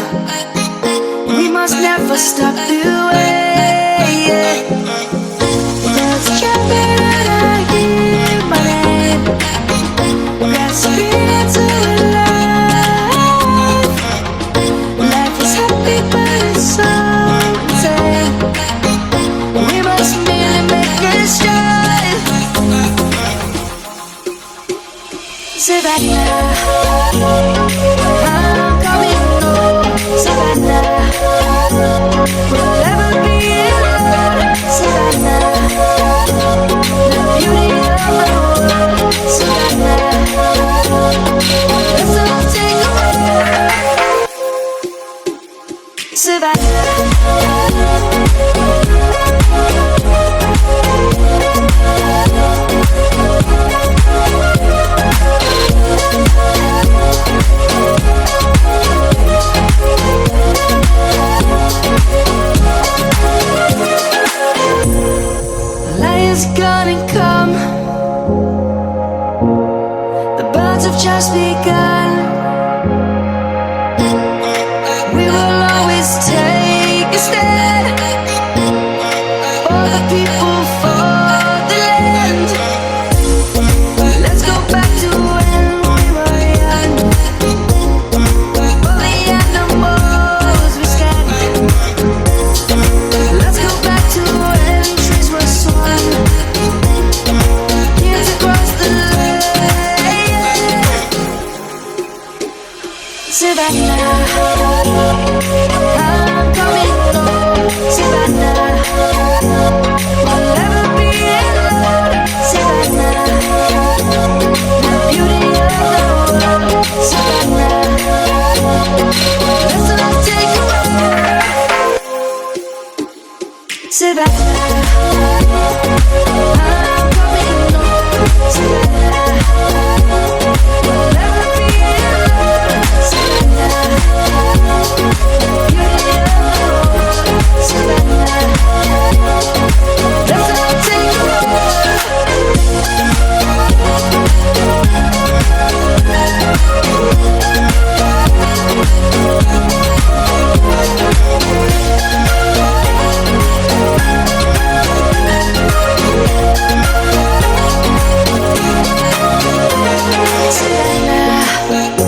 We must never stop the way, yeah. Let's jump in and I give my name. Let's spin into life. Life is happy but it's so insane. We must merely make it stride. Savannah, I'm coming home. Savannah, we'll never be alone. Savannah, the beauty of the world. Savannah, let's all take a ride. Savannah. Lion's gonna come. The birds have just begun. We will always take a stand for the people, for the land. Let's go back to when we were young. For the animals we stand. Let's go back to when trees were swung. Years across the land. Savannah, I'm coming home. Savannah, we'll never be alone. Savannah, the beauty of the world. Savannah, let's all take a ride. Savannah, I'm coming home. Savannah, we'll never be alone. Savannah, the beauty of the world. Savannah, let's all take a ride. Savannah.